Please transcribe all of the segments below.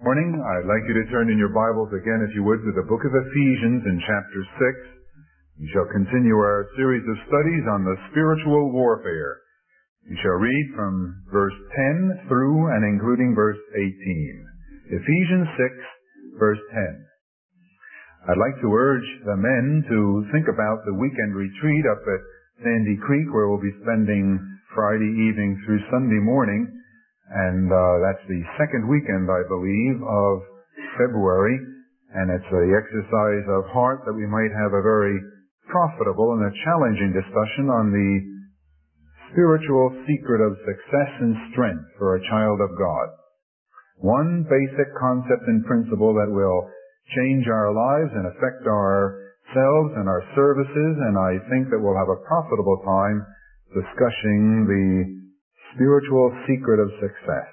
Morning. I'd like you to turn in your Bibles again, if you would, to the book of Ephesians in chapter 6. We shall continue our series of studies on the spiritual warfare. We shall read from verse 10 through and including verse 18. Ephesians 6, verse 10. I'd like to urge the men to think about the weekend retreat up at Sandy Creek, where we'll be spending Friday evening through Sunday morning. And that's the second weekend, I believe, of February. And it's the exercise of heart that we might have a very profitable and a challenging discussion on the spiritual secret of success and strength for a child of God. One basic concept and principle that will change our lives and affect ourselves and our services, and I think that we'll have a profitable time discussing the spiritual secret of success.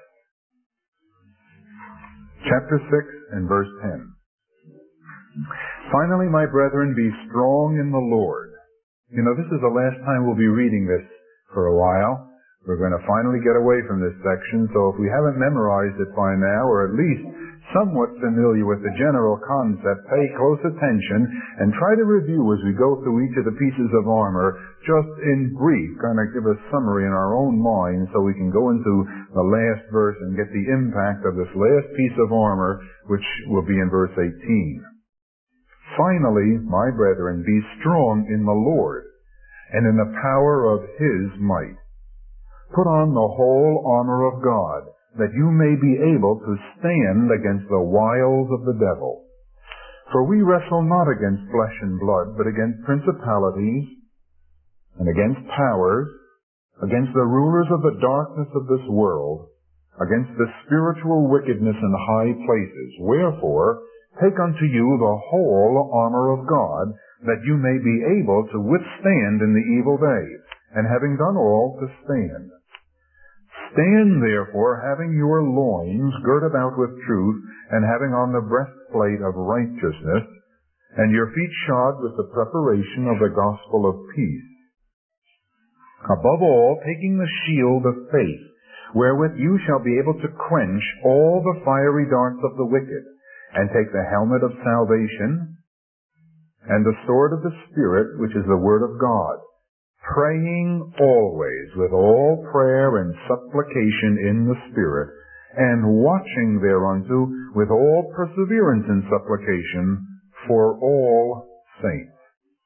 Chapter 6 and verse 10. Finally, my brethren, be strong in the Lord. You know, this is the last time we'll be reading this for a while. We're going to finally get away from this section, so if we haven't memorized it by now, or at least somewhat familiar with the general concept, pay close attention and try to review as we go through each of the pieces of armor, just in brief, kind of give a summary in our own mind so we can go into the last verse and get the impact of this last piece of armor, which will be in verse 18. Finally, my brethren, be strong in the Lord and in the power of His might. Put on the whole armor of God, that you may be able to stand against the wiles of the devil. For we wrestle not against flesh and blood, but against principalities, and against powers, against the rulers of the darkness of this world, against the spiritual wickedness in high places. Wherefore, take unto you the whole armor of God, that you may be able to withstand in the evil day, and having done all, to stand. Stand therefore, having your loins girt about with truth, and having on the breastplate of righteousness, and your feet shod with the preparation of the gospel of peace. Above all, taking the shield of faith, wherewith you shall be able to quench all the fiery darts of the wicked, and take the helmet of salvation, and the sword of the Spirit, which is the word of God, praying always with all prayer and supplication in the Spirit, and watching thereunto with all perseverance and supplication for all saints.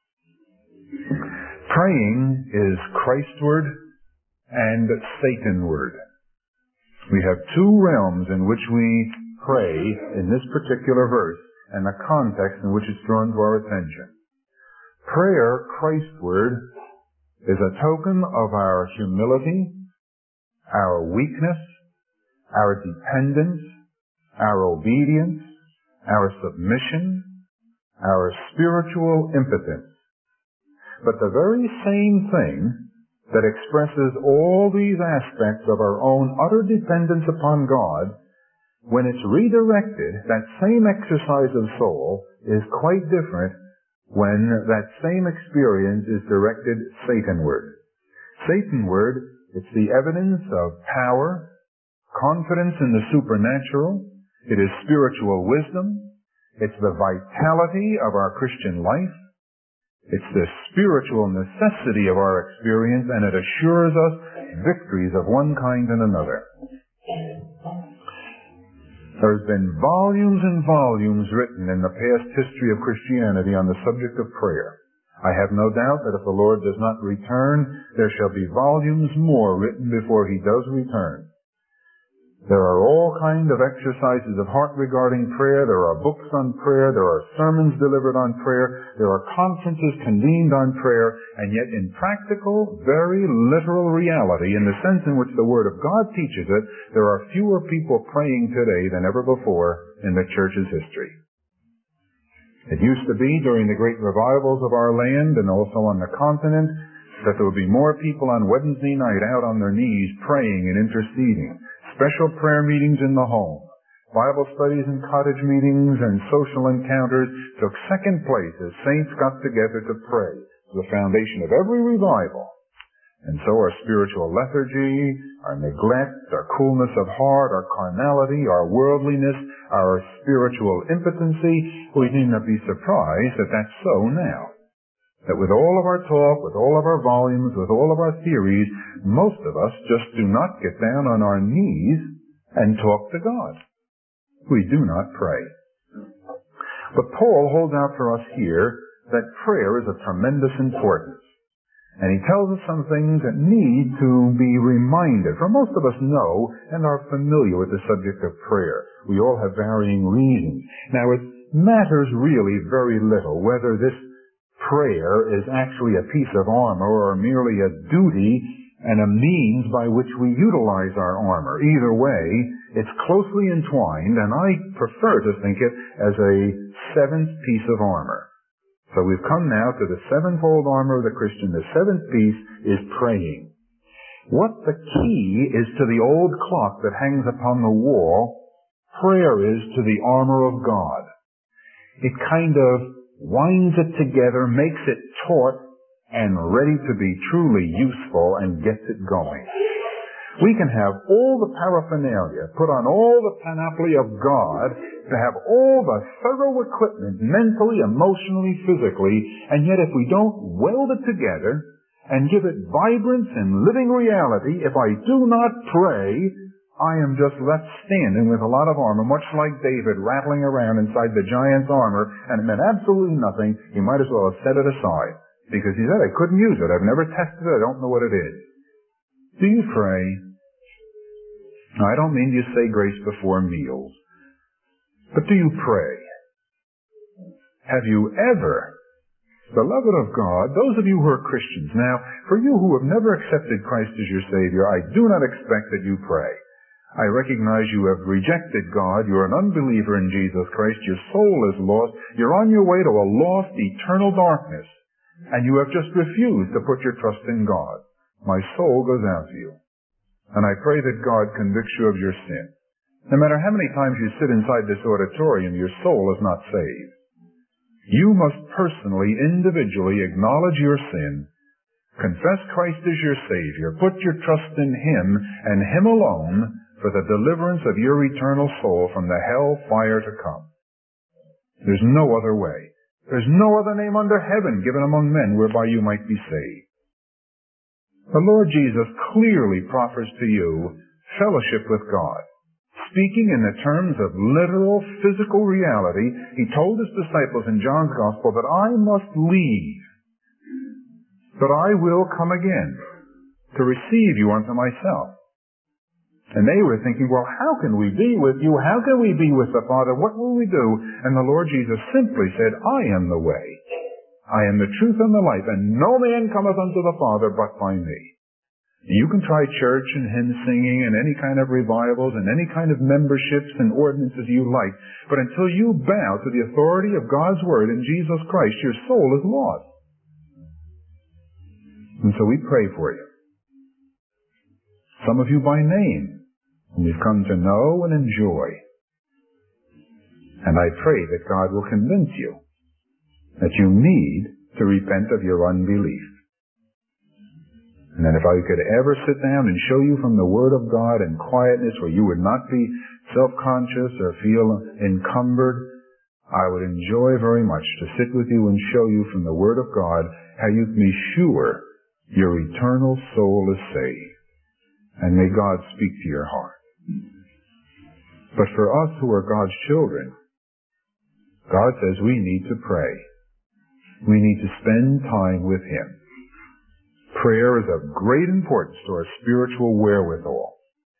Praying is Christward and Satanward. We have two realms in which we pray in this particular verse, and the context in which it's drawn to our attention. Prayer, Christward, is a token of our humility, our weakness, our dependence, our obedience, our submission, our spiritual impotence. But the very same thing that expresses all these aspects of our own utter dependence upon God, when it's redirected, that same exercise of soul is quite different when that same experience is directed Satanward. Satanward, it's the evidence of power, confidence in the supernatural, it is spiritual wisdom, it's the vitality of our Christian life, it's the spiritual necessity of our experience, and it assures us victories of one kind and another. There's been volumes and volumes written in the past history of Christianity on the subject of prayer. I have no doubt that if the Lord does not return, there shall be volumes more written before He does return. There are all kinds of exercises of heart regarding prayer. There are books on prayer. There are sermons delivered on prayer. There are conferences convened on prayer. And yet in practical, very literal reality, in the sense in which the Word of God teaches it, there are fewer people praying today than ever before in the church's history. It used to be during the great revivals of our land and also on the continent that there would be more people on Wednesday night out on their knees praying and interceding. Special prayer meetings in the home, Bible studies and cottage meetings and social encounters took second place as saints got together to pray. It was the foundation of every revival. And so our spiritual lethargy, our neglect, our coolness of heart, our carnality, our worldliness, our spiritual impotency, we need not be surprised that that's so now. That with all of our talk, with all of our volumes, with all of our theories, most of us just do not get down on our knees and talk to God. We do not pray. But Paul holds out for us here that prayer is of tremendous importance. And he tells us some things that need to be reminded. For most of us know and are familiar with the subject of prayer. We all have varying reasons. Now, it matters really very little whether this prayer is actually a piece of armor or merely a duty and a means by which we utilize our armor. Either way, it's closely entwined, and I prefer to think it as a seventh piece of armor. So we've come now to the sevenfold armor of the Christian. The seventh piece is praying. What the key is to the old clock that hangs upon the wall, prayer is to the armor of God. It kind of winds it together, makes it taut and ready to be truly useful, and gets it going. We can have all the paraphernalia, put on all the panoply of God, to have all the thorough equipment, mentally, emotionally, physically, and yet if we don't weld it together and give it vibrance and living reality, if I do not pray, I am just left standing with a lot of armor, much like David rattling around inside the giant's armor, and it meant absolutely nothing. He might as well have set it aside, because he said, I couldn't use it. I've never tested it. I don't know what it is. Do you pray? Now, I don't mean you say grace before meals, but do you pray? Have you ever, beloved of God, those of you who are Christians, now, for you who have never accepted Christ as your Savior, I do not expect that you pray. I recognize you have rejected God, you're an unbeliever in Jesus Christ, your soul is lost, you're on your way to a lost, eternal darkness, and you have just refused to put your trust in God. My soul goes out to you. And I pray that God convicts you of your sin. No matter how many times you sit inside this auditorium, your soul is not saved. You must personally, individually acknowledge your sin, confess Christ as your Savior, put your trust in Him and Him alone for the deliverance of your eternal soul from the hell fire to come. There's no other way. There's no other name under heaven given among men whereby you might be saved. The Lord Jesus clearly proffers to you fellowship with God. Speaking in the terms of literal physical reality, He told His disciples in John's Gospel that I must leave, but I will come again to receive you unto myself. And they were thinking, well, how can we be with you? How can we be with the Father? What will we do? And the Lord Jesus simply said, I am the way. I am the truth and the life, and no man cometh unto the Father but by me. You can try church and hymn singing and any kind of revivals and any kind of memberships and ordinances you like, but until you bow to the authority of God's Word in Jesus Christ, your soul is lost. And so we pray for you. Some of you by name, whom we've come to know and enjoy. And I pray that God will convince you that you need to repent of your unbelief. And that if I could ever sit down and show you from the Word of God in quietness where you would not be self-conscious or feel encumbered, I would enjoy very much to sit with you and show you from the Word of God how you can be sure your eternal soul is saved. And may God speak to your heart. But for us who are God's children, God says we need to pray. We need to spend time with Him. Prayer is of great importance to our spiritual wherewithal.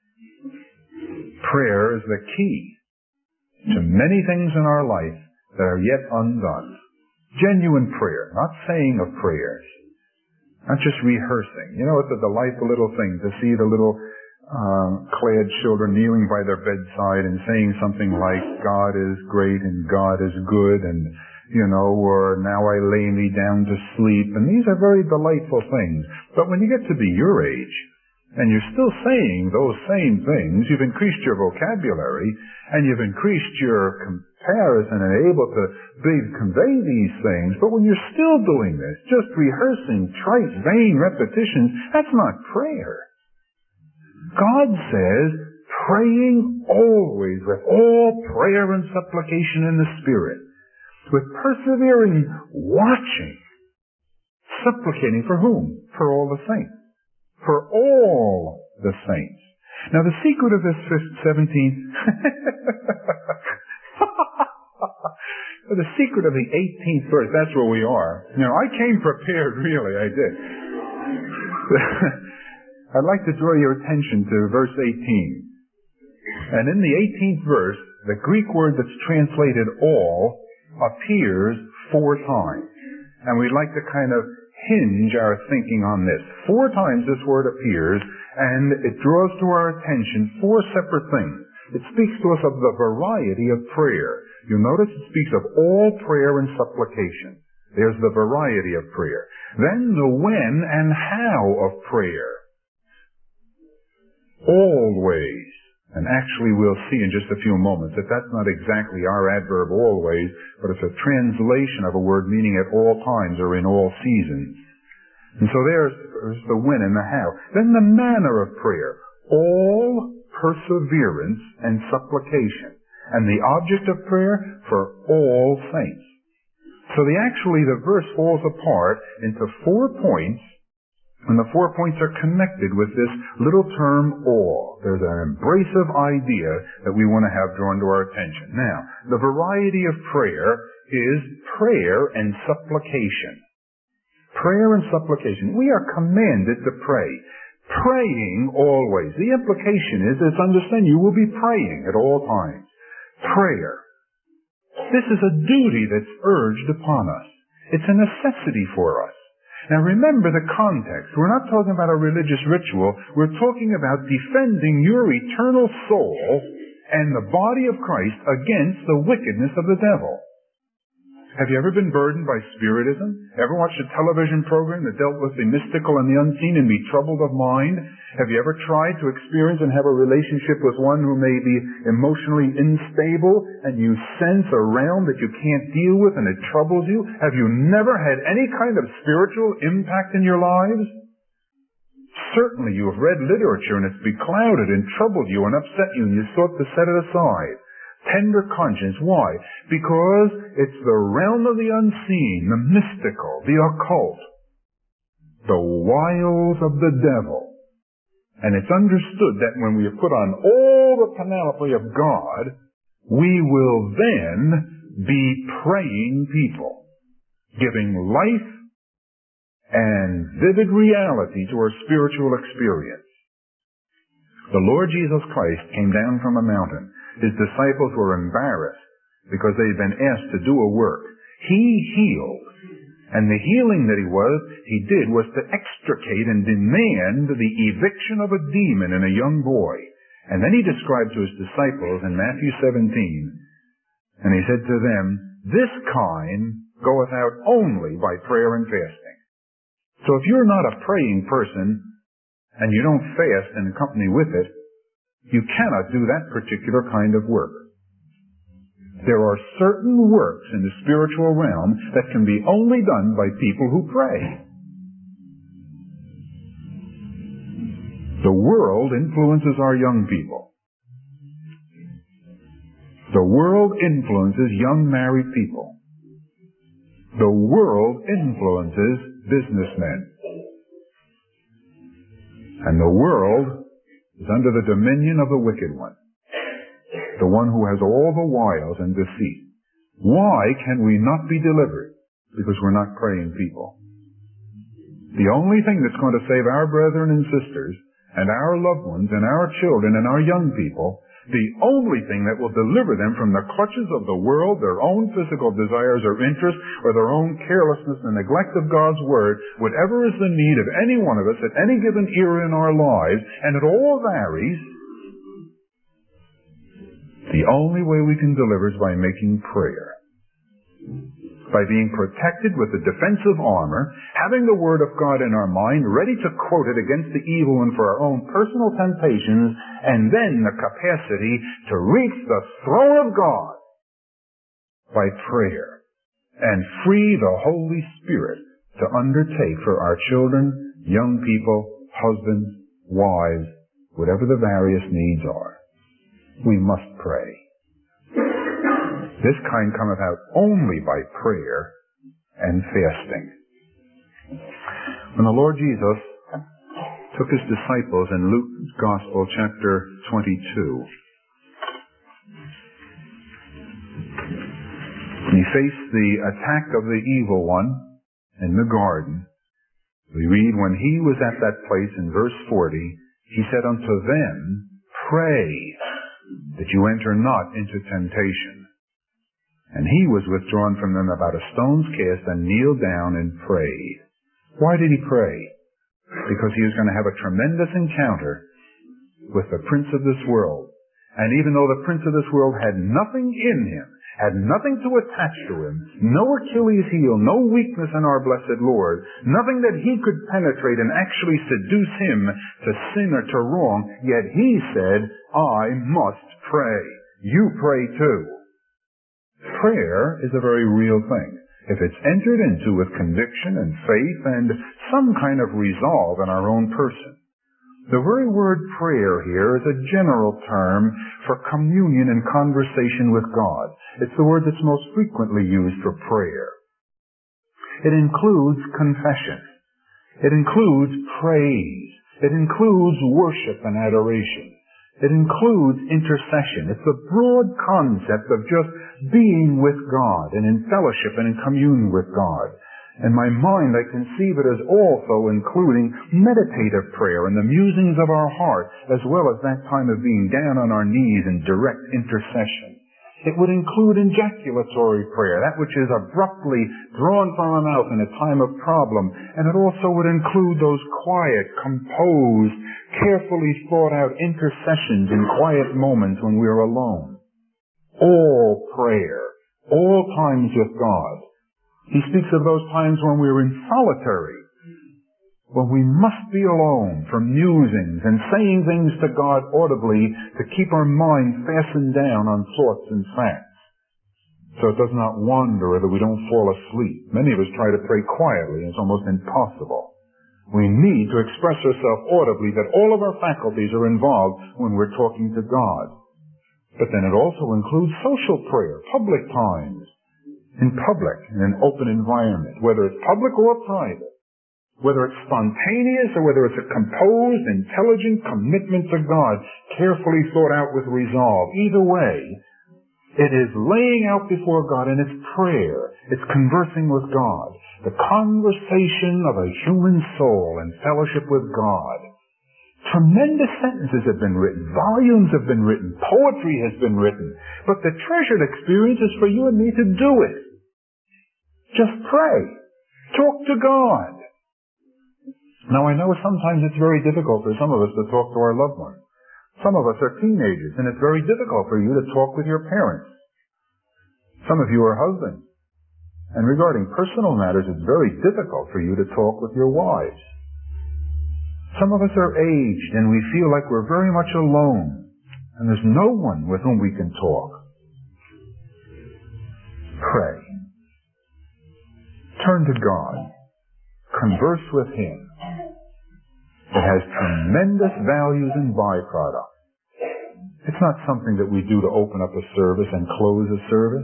Prayer is the key to many things in our life that are yet undone. Genuine prayer, not saying of prayers, not just rehearsing. You know, it's a delightful little thing to see the little clad children kneeling by their bedside and saying something like, God is great and God is good, and or now I lay me down to sleep. And these are very delightful things. But when you get to be your age, and you're still saying those same things, you've increased your vocabulary, and you've increased your Paris and are able to convey these things. But when you're still doing this, just rehearsing trite, vain repetitions, that's not prayer. God says, praying always with all prayer and supplication in the Spirit, with persevering watching, supplicating for whom? For all the saints. For all the saints. Now the secret of this 17th, the secret of the 18th verse, that's where we are. Now I came prepared, really, I did. I'd like to draw your attention to verse 18. And in the 18th verse, the Greek word that's translated all appears 4 times. And we'd like to kind of hinge our thinking on this. 4 times this word appears, and it draws to our attention 4 separate things. It speaks to us of the variety of prayer. You'll notice it speaks of all prayer and supplication. There's the variety of prayer. Then the when and how of prayer. Always. And actually we'll see in just a few moments that that's not exactly our adverb always, but it's a translation of a word meaning at all times or in all seasons. And so there's the when and the how. Then the manner of prayer. All perseverance and supplication. And the object of prayer for all saints. So the verse falls apart into 4 points, and the 4 points are connected with this little term all. There's an embracive idea that we want to have drawn to our attention. Now, the variety of prayer is prayer and supplication. Prayer and supplication. We are commanded to pray. Praying always. The implication is, understand, you will be praying at all times. Prayer. This is a duty that's urged upon us. It's a necessity for us. Now remember the context. We're not talking about a religious ritual. We're talking about defending your eternal soul and the body of Christ against the wickedness of the devil. Have you ever been burdened by Spiritism? Ever watched a television program that dealt with the mystical and the unseen and be troubled of mind? Have you ever tried to experience and have a relationship with one who may be emotionally unstable and you sense around that you can't deal with and it troubles you? Have you never had any kind of spiritual impact in your lives? Certainly you have read literature and it's beclouded and troubled you and upset you and you sought to set it aside. Tender conscience. Why? Because it's the realm of the unseen, the mystical, the occult, the wiles of the devil. And it's understood that when we have put on all the panoply of God, we will then be praying people, giving life and vivid reality to our spiritual experience. The Lord Jesus Christ came down from a mountain. His disciples were embarrassed because they'd been asked to do a work. He healed. And the healing that he did was to extricate and demand the eviction of a demon in a young boy. And then he described to his disciples in Matthew 17, and he said to them, this kind goeth out only by prayer and fasting. So if you're not a praying person, and you don't fast in company with it, you cannot do that particular kind of work. There are certain works in the spiritual realm that can be only done by people who pray. The world influences our young people. The world influences young married people. The world influences businessmen. And the world is under the dominion of the wicked one, the one who has all the wiles and deceit. Why can we not be delivered? Because we're not praying people. The only thing that's going to save our brethren and sisters and our loved ones and our children and our young people, the only thing that will deliver them from the clutches of the world, their own physical desires or interests, or their own carelessness and neglect of God's Word, whatever is the need of any one of us at any given era in our lives, and it all varies, the only way we can deliver is by making prayer. By being protected with the defensive armor, having the Word of God in our mind, ready to quote it against the evil one for our own personal temptations, and then the capacity to reach the throne of God by prayer and free the Holy Spirit to undertake for our children, young people, husbands, wives, whatever the various needs are. We must pray. This kind cometh out only by prayer and fasting. When the Lord Jesus took his disciples in Luke's Gospel, chapter 22, he faced the attack of the evil one in the garden. We read, when he was at that place in verse 40, he said unto them, pray that you enter not into temptation. And he was withdrawn from them about a stone's cast and kneeled down and prayed. Why did he pray? Because he was going to have a tremendous encounter with the prince of this world. And even though the prince of this world had nothing in him, had nothing to attach to him, no Achilles heel, no weakness in our blessed Lord, nothing that he could penetrate and actually seduce him to sin or to wrong, yet he said, I must pray. You pray too. Prayer is a very real thing. If it's entered into with conviction and faith and some kind of resolve in our own person. The very word prayer here is a general term for communion and conversation with God. It's the word that's most frequently used for prayer. It includes confession. It includes praise. It includes worship and adoration. It includes intercession. It's a broad concept of just being with God and in fellowship and in communion with God. In my mind, I conceive it as also including meditative prayer and the musings of our heart, as well as that time of being down on our knees in direct intercession. It would include ejaculatory prayer, that which is abruptly drawn from our mouth in a time of problem. And it also would include those quiet, composed, carefully thought out intercessions in quiet moments when we are alone. All prayer, all times with God. He speaks of those times when we're in solitary, when we must be alone from musings and saying things to God audibly to keep our mind fastened down on thoughts and facts, so it does not wander or that we don't fall asleep. Many of us try to pray quietly, and it's almost impossible. We need to express ourselves audibly, that all of our faculties are involved when we're talking to God. But then it also includes social prayer, public times. In public, in an open environment, whether it's public or private, whether it's spontaneous or whether it's a composed, intelligent commitment to God, carefully thought out with resolve. Either way, it is laying out before God, and it's prayer. It's conversing with God. The conversation of a human soul in fellowship with God. Tremendous sentences have been written. Volumes have been written. Poetry has been written. But the treasured experience is for you and me to do it. Just pray. Talk to God. Now I know sometimes it's very difficult for some of us to talk to our loved ones. Some of us are teenagers, and it's very difficult for you to talk with your parents. Some of you are husbands. And regarding personal matters, it's very difficult for you to talk with your wives. Some of us are aged, and we feel like we're very much alone, and there's no one with whom we can talk. Pray. Turn to God. Converse with Him. It has tremendous values and byproducts. It's not something that we do to open up a service and close a service.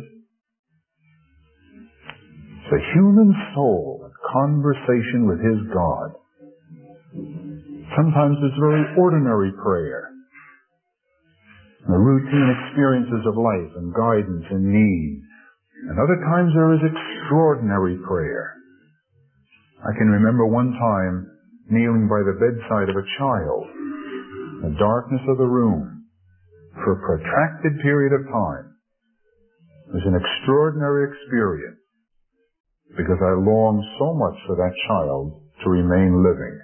It's a human soul in conversation with his God. Sometimes it's very ordinary prayer. The routine experiences of life and guidance and need. And other times there is extraordinary prayer. I can remember one time kneeling by the bedside of a child in the darkness of the room for a protracted period of time. It was an extraordinary experience because I longed so much for that child to remain living.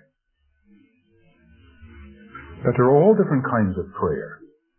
But there are all different kinds of prayer.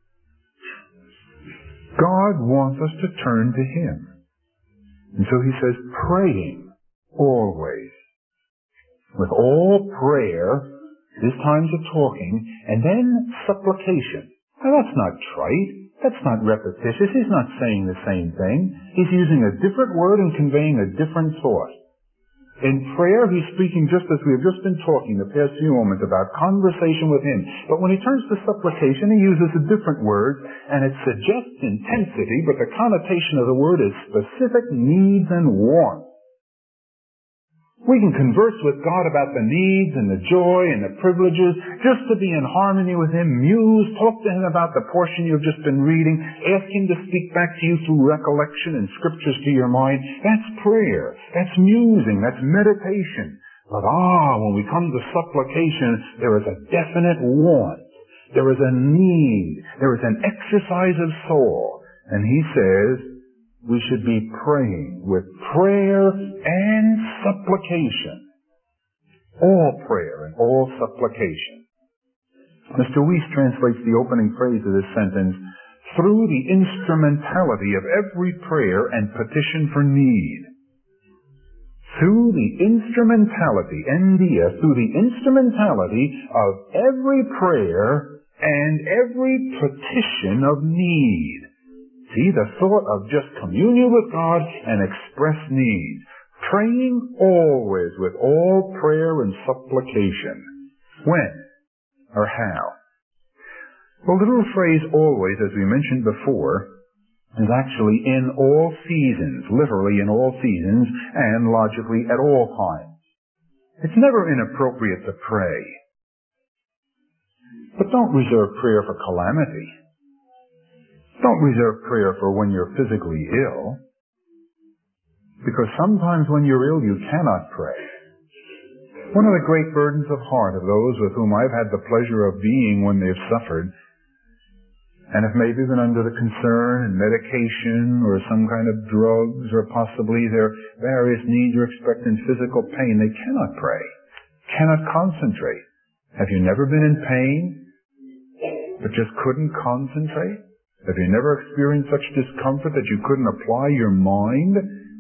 God wants us to turn to Him. And so He says, praying always. With all prayer, there's times of talking, and then supplication. Now that's not trite. That's not repetitious. He's not saying the same thing. He's using a different word and conveying a different thought. In prayer, he's speaking just as we have just been talking the past few moments about conversation with him. But when he turns to supplication, he uses a different word, and it suggests intensity, but the connotation of the word is specific needs and wants. We can converse with God about the needs and the joy and the privileges, just to be in harmony with Him, muse, talk to Him about the portion you've just been reading, ask Him to speak back to you through recollection and scriptures to your mind. That's prayer. That's musing. That's meditation. But when we come to supplication, there is a definite want. There is a need. There is an exercise of soul. And He says, we should be praying with prayer and supplication. All prayer and all supplication. Mr. Weiss translates the opening phrase of this sentence, through the instrumentality of every prayer and petition for need. Through the instrumentality, NDS, through the instrumentality of every prayer and every petition of need. See, the thought of just communion with God and express needs. Praying always with all prayer and supplication. When? Or how? The little phrase always, as we mentioned before, is actually in all seasons, literally in all seasons, and logically at all times. It's never inappropriate to pray. But don't reserve prayer for calamity. Don't reserve prayer for when you're physically ill. Because sometimes when you're ill, you cannot pray. One of the great burdens of heart of those with whom I've had the pleasure of being when they've suffered, and have maybe been under the concern and medication or some kind of drugs or possibly their various needs or expectant physical pain, they cannot pray, cannot concentrate. Have you never been in pain but just couldn't concentrate? Have you never experienced such discomfort that you couldn't apply your mind?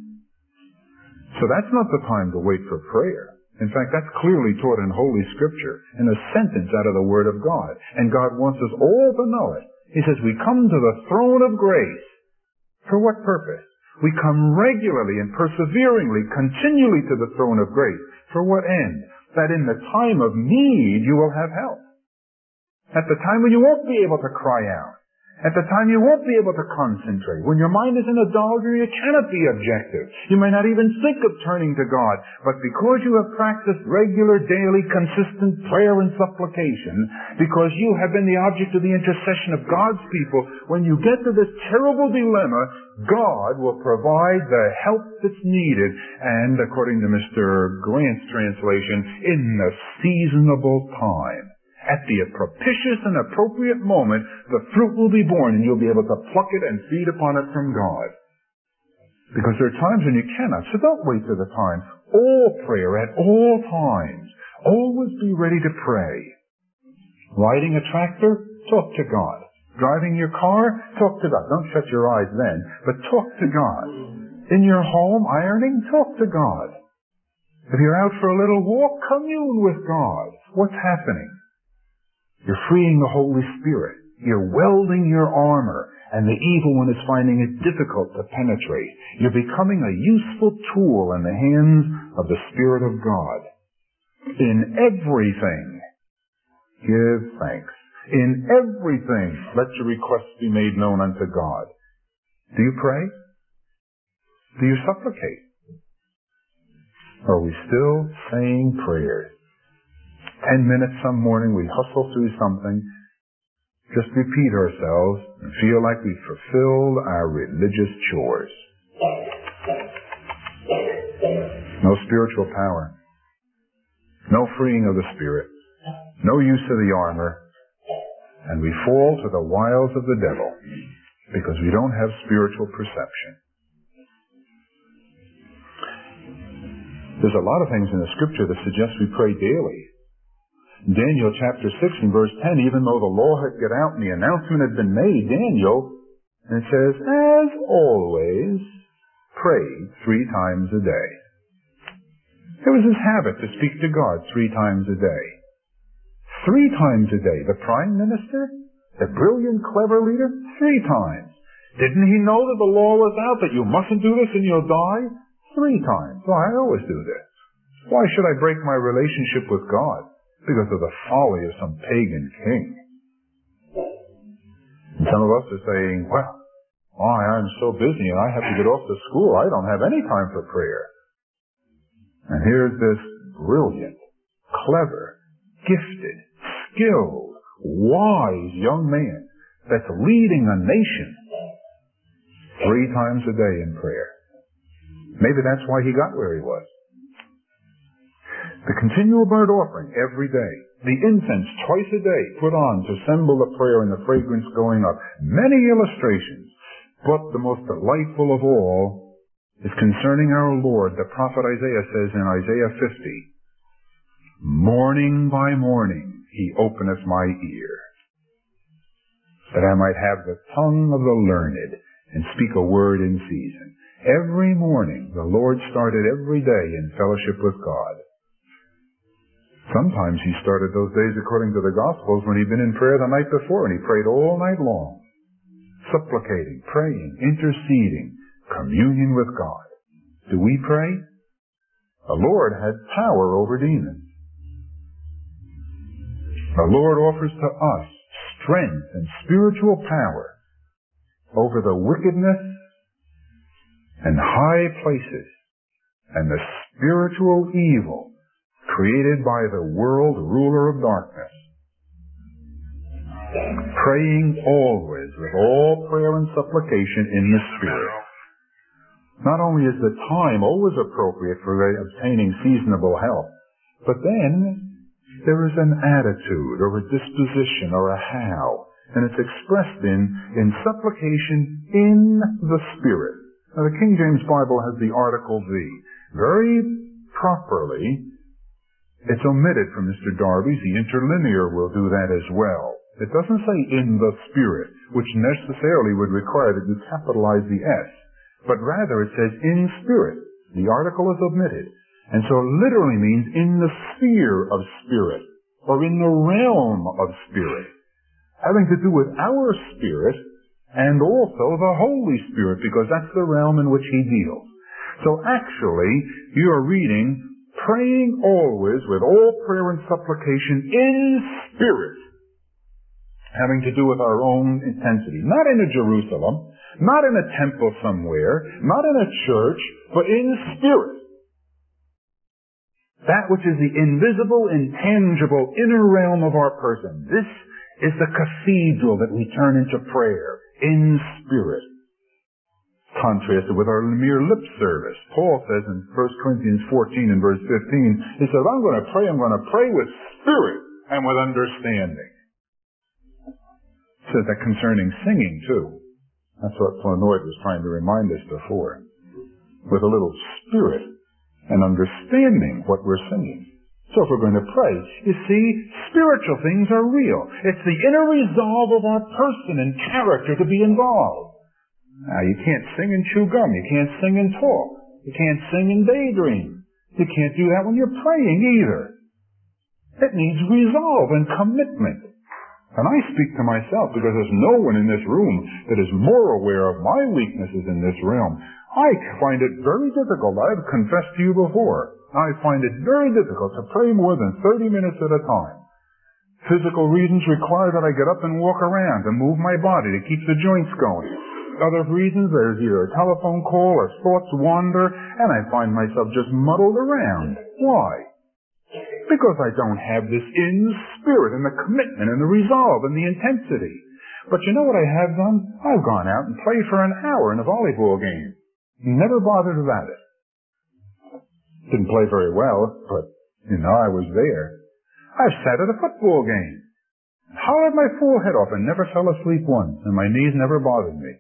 So that's not the time to wait for prayer. In fact, that's clearly taught in Holy Scripture, in a sentence out of the Word of God. And God wants us all to know it. He says, we come to the throne of grace. For what purpose? We come regularly and perseveringly, continually to the throne of grace. For what end? That in the time of need you will have help. At the time when you won't be able to cry out. At the time you won't be able to concentrate. When your mind is in a doldrum, you cannot be objective. You may not even think of turning to God. But because you have practiced regular, daily, consistent prayer and supplication, because you have been the object of the intercession of God's people, when you get to this terrible dilemma, God will provide the help that's needed. And according to Mr. Grant's translation, in the seasonable time. At the propitious and appropriate moment, the fruit will be born and you'll be able to pluck it and feed upon it from God. Because there are times when you cannot, so don't wait for the time. All prayer at all times. Always be ready to pray. Riding a tractor? Talk to God. Driving your car? Talk to God. Don't shut your eyes then, but talk to God. In your home, ironing? Talk to God. If you're out for a little walk, commune with God. What's happening? You're freeing the Holy Spirit. You're welding your armor, and the evil one is finding it difficult to penetrate. You're becoming a useful tool in the hands of the Spirit of God. In everything, give thanks. In everything, let your requests be made known unto God. Do you pray? Do you supplicate? Are we still saying prayers? 10 minutes some morning, we hustle through something, just repeat ourselves, and feel like we've fulfilled our religious chores. No spiritual power. No freeing of the Spirit. No use of the armor. And we fall to the wiles of the devil, because we don't have spiritual perception. There's a lot of things in the Scripture that suggest we pray daily. Daniel chapter 6 and verse 10, even though the law had got out and the announcement had been made, Daniel, and it says, as always, prayed 3 times a day. It was his habit to speak to God 3 times a day. 3 times a day. The prime minister? The brilliant, clever leader? 3 times. Didn't he know that the law was out, that you mustn't do this and you'll die? 3 times. Well, I always do this. Why should I break my relationship with God? Because of the folly of some pagan king. And some of us are saying, well, I'm so busy and I have to get off to school. I don't have any time for prayer. And here's this brilliant, clever, gifted, skilled, wise young man that's leading a nation 3 times a day in prayer. Maybe that's why he got where he was. The continual burnt offering every day. The incense twice a day put on to symbol the prayer and the fragrance going up. Many illustrations. But the most delightful of all is concerning our Lord. The prophet Isaiah says in Isaiah 50, morning by morning he openeth my ear, that I might have the tongue of the learned and speak a word in season. Every morning the Lord started every day in fellowship with God. Sometimes he started those days according to the Gospels when he'd been in prayer the night before, and he prayed all night long, supplicating, praying, interceding, communion with God. Do we pray? The Lord had power over demons. The Lord offers to us strength and spiritual power over the wickedness and high places and the spiritual evil created by the world ruler of darkness. Praying always with all prayer and supplication in the Spirit. Not only is the time always appropriate for obtaining seasonable help, but then there is an attitude or a disposition or a how, and it's expressed in supplication in the Spirit. Now, the King James Bible has the article the. Very properly, it's omitted from Mr. Darby's. The interlinear will do that as well. It doesn't say in the Spirit, which necessarily would require that you capitalize the S, but rather it says in Spirit. The article is omitted. And so it literally means in the sphere of Spirit, or in the realm of Spirit, having to do with our spirit and also the Holy Spirit, because that's the realm in which he deals. So actually, you are reading, praying always with all prayer and supplication in spirit, having to do with our own intensity. Not in a Jerusalem, not in a temple somewhere, not in a church, but in spirit. That which is the invisible, intangible, inner realm of our person. This is the cathedral that we turn into prayer, in spirit. Contrasted with our mere lip service. Paul says in 1 Corinthians 14 and verse 15, he said, I'm going to pray with spirit and with understanding. Says that concerning singing too. That's what Flournoy was trying to remind us before. With a little spirit and understanding what we're singing. So if we're going to pray, you see, spiritual things are real. It's the inner resolve of our person and character to be involved. Now, you can't sing and chew gum. You can't sing and talk. You can't sing and daydream. You can't do that when you're praying either. It needs resolve and commitment. And I speak to myself because there's no one in this room that is more aware of my weaknesses in this realm. I find it very difficult. I've confessed to you before. I find it very difficult to pray more than 30 minutes at a time. Physical reasons require that I get up and walk around and move my body to keep the joints going. Other reasons, there's either a telephone call or thoughts wander, and I find myself just muddled around. Why? Because I don't have this in spirit and the commitment and the resolve and the intensity. But you know what I have done? I've gone out and played for an hour in a volleyball game. Never bothered about it. Didn't play very well, but, I was there. I've sat at a football game. Hollered my full head off and never fell asleep once, and my knees never bothered me.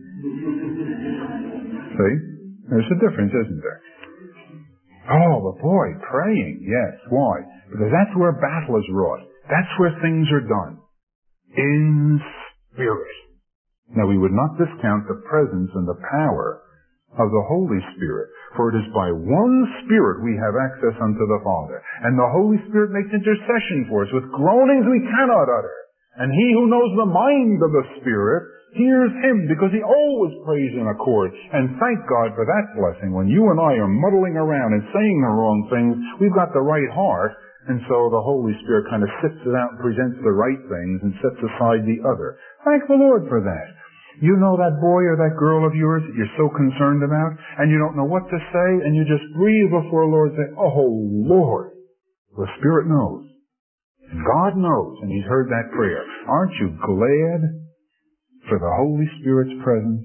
See? There's a difference, isn't there? Oh, but boy, praying, yes. Why? Because that's where battle is wrought. That's where things are done. In spirit. Now, we would not discount the presence and the power of the Holy Spirit, for it is by one Spirit we have access unto the Father. And the Holy Spirit makes intercession for us with groanings we cannot utter. And he who knows the mind of the Spirit hears him, because he always prays in accord. And thank God for that blessing. When you and I are muddling around and saying the wrong things, we've got the right heart, and so the Holy Spirit kind of sifts it out and presents the right things and sets aside the other. Thank the Lord for that. You know that boy or that girl of yours that you're so concerned about, and you don't know what to say, and you just breathe before the Lord and say, "Oh, Lord." The Spirit knows. God knows, and He's heard that prayer. Aren't you glad for the Holy Spirit's presence?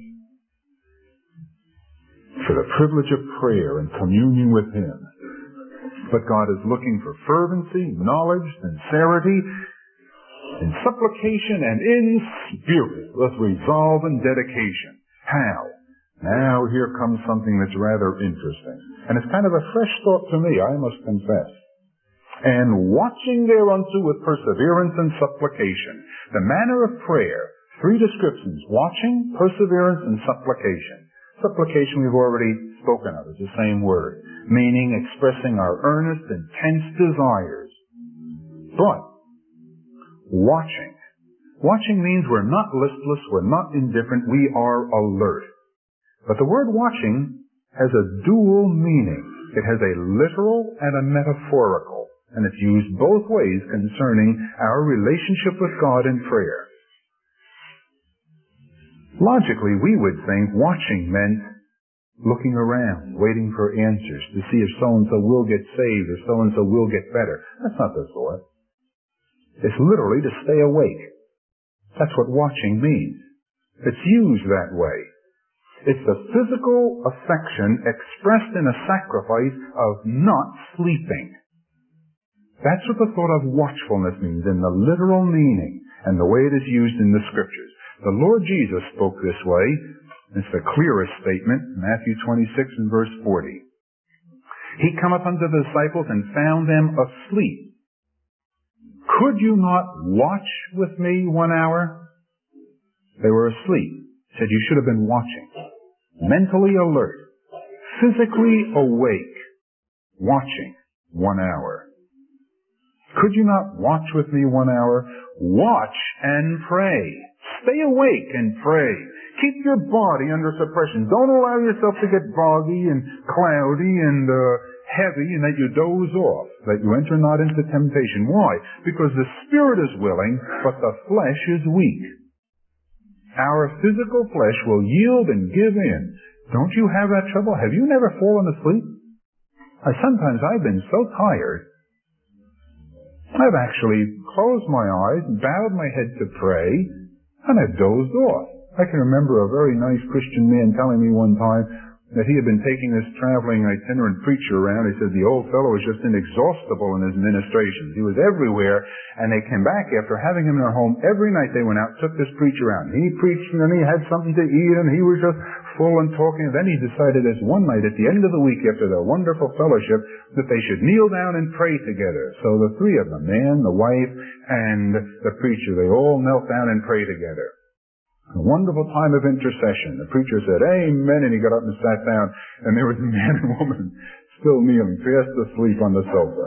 For the privilege of prayer and communion with Him. But God is looking for fervency, knowledge, sincerity, in supplication and in spirit, with resolve and dedication. How? Now here comes something that's rather interesting. And it's kind of a fresh thought to me, I must confess. And watching thereunto with perseverance and supplication. The manner of prayer, 3 descriptions: watching, perseverance, and supplication. Supplication we've already spoken of. It's the same word, meaning expressing our earnest, intense desires. But watching. Watching means we're not listless, we're not indifferent, we are alert. But the word watching has a dual meaning. It has a literal and a metaphorical. And it's used both ways concerning our relationship with God in prayer. Logically, we would think watching meant looking around, waiting for answers to see if so-and-so will get saved or so-and-so will get better. That's not the thought. It's literally to stay awake. That's what watching means. It's used that way. It's the physical affection expressed in a sacrifice of not sleeping. That's what the thought of watchfulness means in the literal meaning and the way it is used in the Scriptures. The Lord Jesus spoke this way. It's the clearest statement, Matthew 26 and verse 40. He cometh unto the disciples and found them asleep. Could you not watch with me 1 hour? They were asleep. He said you should have been watching. Mentally alert. Physically awake. Watching 1 hour. Could you not watch with me 1 hour? Watch and pray. Stay awake and pray. Keep your body under suppression. Don't allow yourself to get boggy and cloudy and heavy and that you doze off, that you enter not into temptation. Why? Because the spirit is willing, but the flesh is weak. Our physical flesh will yield and give in. Don't you have that trouble? Have you never fallen asleep? Sometimes I've been so tired, I've actually closed my eyes, bowed my head to pray, and I've dozed off. I can remember a very nice Christian man telling me one time that he had been taking this traveling itinerant preacher around. He said the old fellow was just inexhaustible in his ministrations. He was everywhere, and they came back after having him in their home. Every night they went out, took this preacher around. He preached, and then he had something to eat, and he was just full and talking. And then he decided this one night at the end of the week after their wonderful fellowship that they should kneel down and pray together. So the 3 of them, man, the wife, and the preacher, they all knelt down and prayed together. A wonderful time of intercession. The preacher said, "Amen," and he got up and sat down, and there was a man and woman still kneeling, fast asleep on the sofa.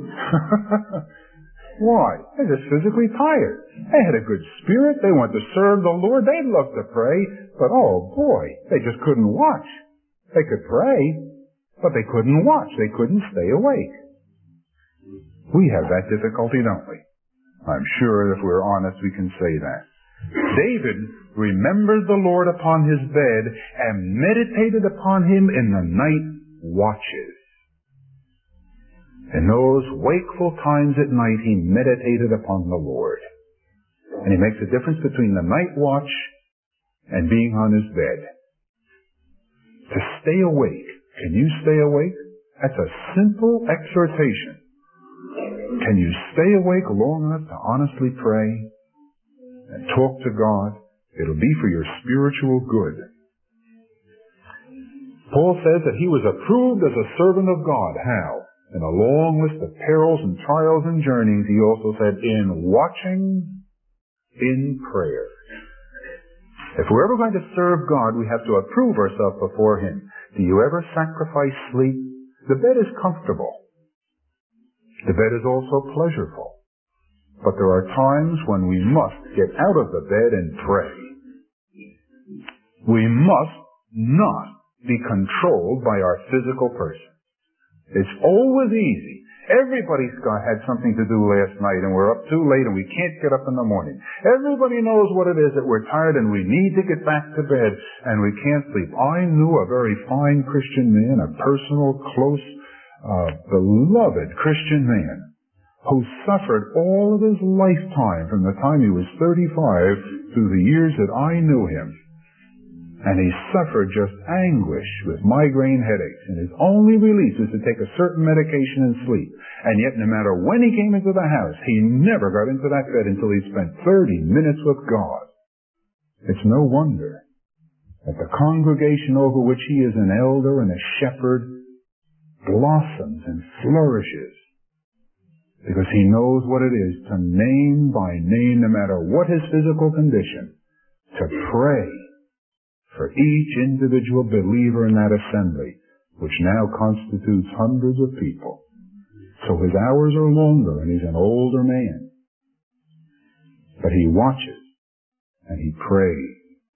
Why? They're just physically tired. They had a good spirit. They wanted to serve the Lord. They'd love to pray, but oh boy, they just couldn't watch. They could pray, but they couldn't watch. They couldn't stay awake. We have that difficulty, don't we? I'm sure if we're honest, we can say that. David remembered the Lord upon his bed and meditated upon Him in the night watches. In those wakeful times at night, he meditated upon the Lord. And he makes a difference between the night watch and being on his bed. To stay awake. Can you stay awake? That's a simple exhortation. Can you stay awake long enough to honestly pray and talk to God? It'll be for your spiritual good. Paul says that he was approved as a servant of God. How? In a long list of perils and trials and journeyings, he also said, in watching, in prayer. If we're ever going to serve God, we have to approve ourselves before Him. Do you ever sacrifice sleep? The bed is comfortable. The bed is also pleasurable. But there are times when we must get out of the bed and pray. We must not be controlled by our physical person. It's always easy. Everybody's had something to do last night and we're up too late and we can't get up in the morning. Everybody knows what it is that we're tired and we need to get back to bed and we can't sleep. I knew a very fine Christian man, a personal, close, beloved Christian man who suffered all of his lifetime from the time he was 35 through the years that I knew him. And he suffered just anguish with migraine headaches. And his only relief was to take a certain medication and sleep. And yet, no matter when he came into the house, he never got into that bed until he spent 30 minutes with God. It's no wonder that the congregation over which he is an elder and a shepherd blossoms and flourishes. Because he knows what it is to name by name, no matter what his physical condition, to pray for each individual believer in that assembly, which now constitutes hundreds of people. So his hours are longer and he's an older man. But he watches and he prays.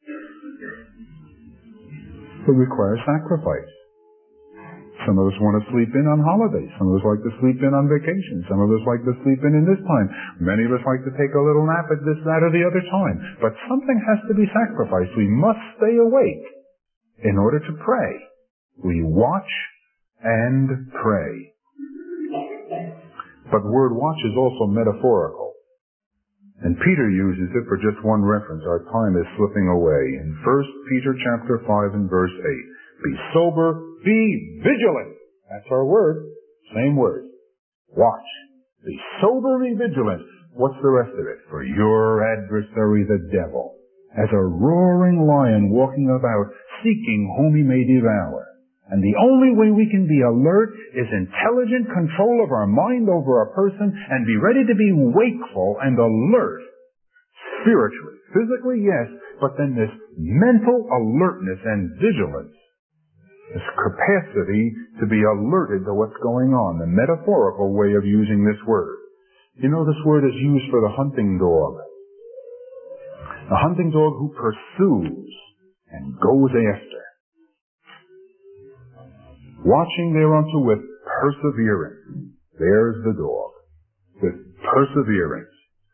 It requires sacrifice. Some of us want to sleep in on holidays. Some of us like to sleep in on vacation. Some of us like to sleep in this time. Many of us like to take a little nap at this, that, or the other time. But something has to be sacrificed. We must stay awake in order to pray. We watch and pray. But the word watch is also metaphorical. And Peter uses it for just one reference. Our time is slipping away. In 1 Peter chapter 5 and verse 8. Be sober, be vigilant. That's our word. Same word. Watch. Be sober, be vigilant. What's the rest of it? For your adversary, the devil, as a roaring lion walking about, seeking whom he may devour. And the only way we can be alert is intelligent control of our mind over a person and be ready to be wakeful and alert. Spiritually. Physically, yes, but then this mental alertness and vigilance. This capacity to be alerted to what's going on, the metaphorical way of using this word. You know, this word is used for the hunting dog. The hunting dog who pursues and goes after. Watching thereunto with perseverance. There's the dog. With perseverance.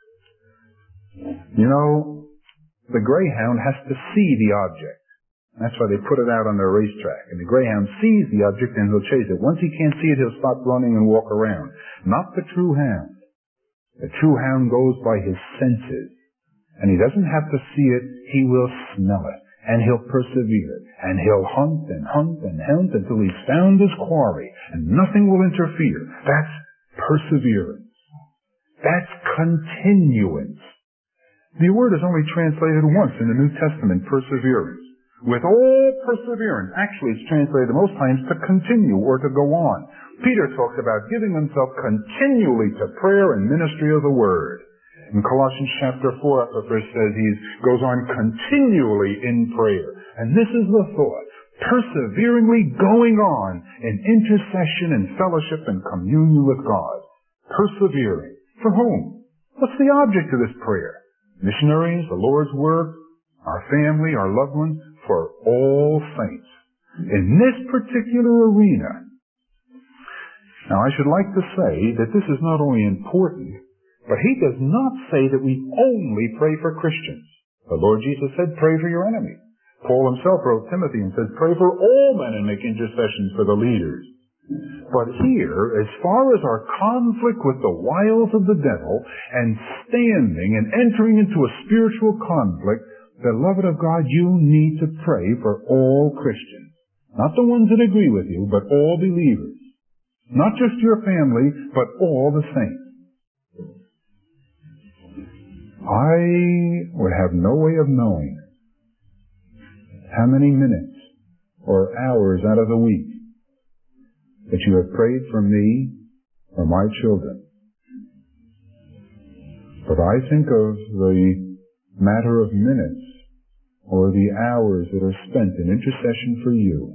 You know, the greyhound has to see the object. That's why they put it out on their racetrack. And the greyhound sees the object and he'll chase it. Once he can't see it, he'll stop running and walk around. Not the true hound. The true hound goes by his senses. And he doesn't have to see it, he will smell it. And he'll persevere. And he'll hunt and hunt and hunt until he's found his quarry. And nothing will interfere. That's perseverance. That's continuance. The word is only translated once in the New Testament, perseverance. With all perseverance. Actually, it's translated most times to continue or to go on. Peter talks about giving himself continually to prayer and ministry of the Word. In Colossians chapter 4, it says he goes on continually in prayer. And this is the thought. Perseveringly going on in intercession and fellowship and communion with God. Persevering. For whom? What's the object of this prayer? Missionaries, the Lord's work, our family, our loved ones, for all saints. In this particular arena. Now, I should like to say that this is not only important, but he does not say that we only pray for Christians. The Lord Jesus said, pray for your enemies. Paul himself wrote Timothy and said, pray for all men and make intercessions for the leaders. But here, as far as our conflict with the wiles of the devil and standing and entering into a spiritual conflict, beloved of God, you need to pray for all Christians. Not the ones that agree with you, but all believers. Not just your family, but all the saints. I would have no way of knowing how many minutes or hours out of the week that you have prayed for me or my children. But I think of the matter of minutes or the hours that are spent in intercession for you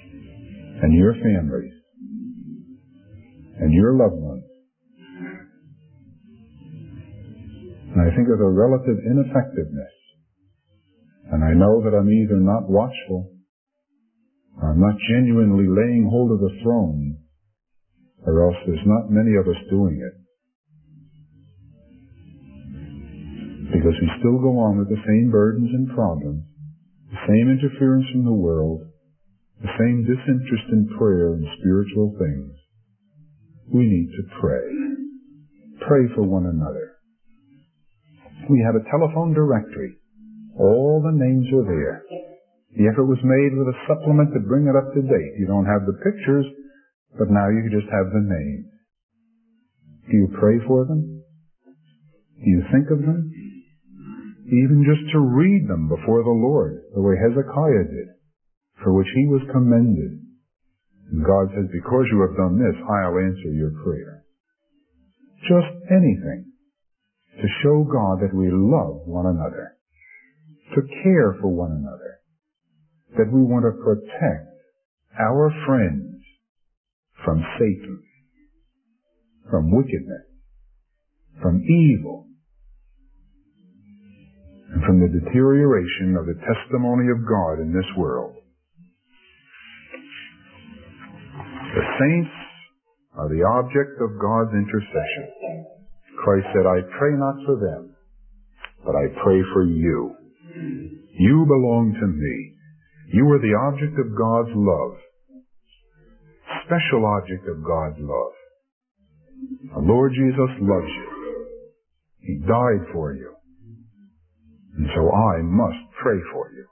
and your families and your loved ones And I think of the relative ineffectiveness. And I know that I'm either not watchful, or I'm not genuinely laying hold of the throne, or else there's not many of us doing it. Because we still go on with the same burdens and problems, the same interference from the world, the same disinterest in prayer and spiritual things. We need to pray. Pray for one another. We have a telephone directory. All the names are there. The effort was made with a supplement to bring it up to date. You don't have the pictures, but now you just have the names. Do you pray for them? Do you think of them? Even just to read them before the Lord, the way Hezekiah did, for which he was commended. And God says, because you have done this, I'll answer your prayer. Just anything to show God that we love one another, to care for one another, that we want to protect our friends from Satan, from wickedness, from evil, and from the deterioration of the testimony of God in this world. The saints are the object of God's intercession. Christ said, I pray not for them, but I pray for you. You belong to me. You are the object of God's love. Special object of God's love. The Lord Jesus loves you. He died for you. And so I must pray for you.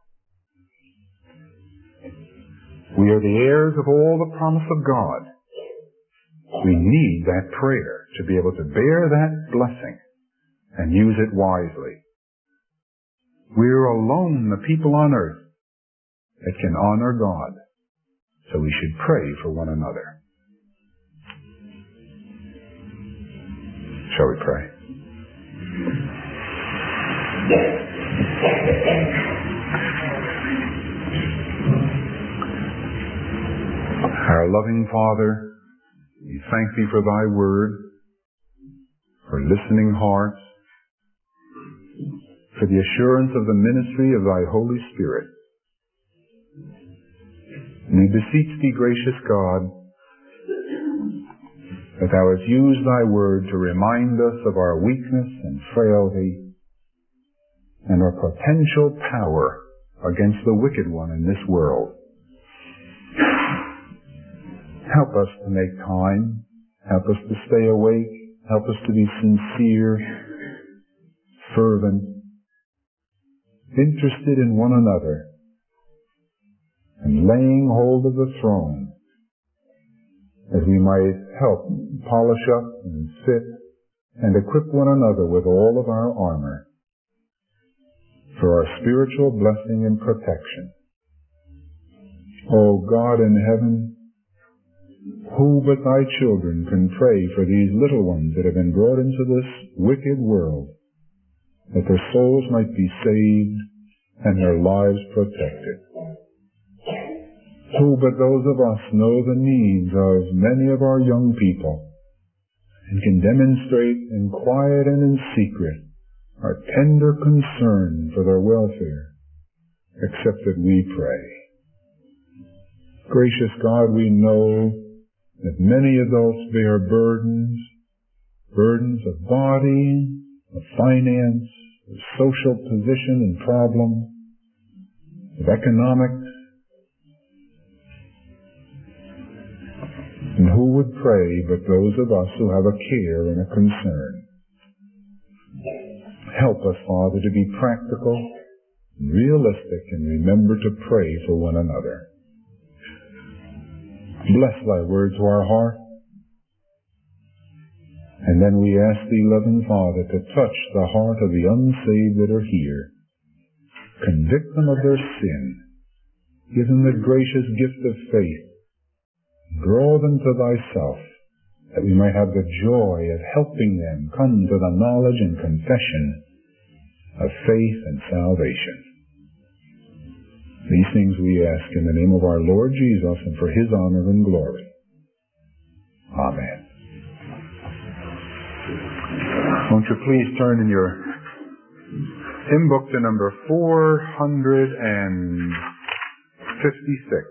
We are the heirs of all the promise of God. We need that prayer to be able to bear that blessing and use it wisely. We're alone, the people on earth, that can honor God. So we should pray for one another. Shall we pray? Our loving Father, we thank Thee for Thy word, for listening hearts, for the assurance of the ministry of Thy Holy Spirit. And we beseech Thee, gracious God, that Thou hast used Thy word to remind us of our weakness and frailty and our potential power against the wicked one in this world. Help us to make time. Help us to stay awake. Help us to be sincere, fervent, interested in one another, and laying hold of the throne, that we might help polish up and fit and equip one another with all of our armor for our spiritual blessing and protection. O God in heaven, who but Thy children can pray for these little ones that have been brought into this wicked world, that their souls might be saved and their lives protected? Who but those of us know the needs of many of our young people and can demonstrate in quiet and in secret our tender concern for their welfare, except that we pray? Gracious God, we know that many adults bear burdens of body, of finance, of social position and problem, of economics. And who would pray but those of us who have a care and a concern? Help us, Father, to be practical and realistic and remember to pray for one another. Bless Thy word to our heart. And then we ask Thee, loving Father, to touch the heart of the unsaved that are here. Convict them of their sin. Give them the gracious gift of faith. Draw them to Thyself, that we might have the joy of helping them come to the knowledge and confession of faith and salvation. These things we ask in the name of our Lord Jesus and for His honor and glory. Amen. Won't you please turn in your Hymn book to number 456.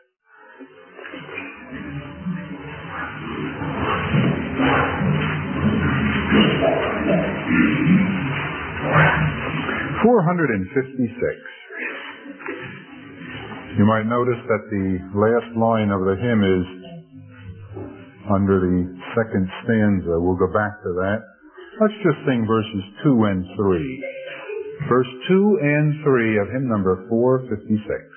You might notice that the last line of the hymn is under the second stanza. We'll go back to that. Let's just sing verses 2 and 3. Verse 2 and 3 of hymn number 456.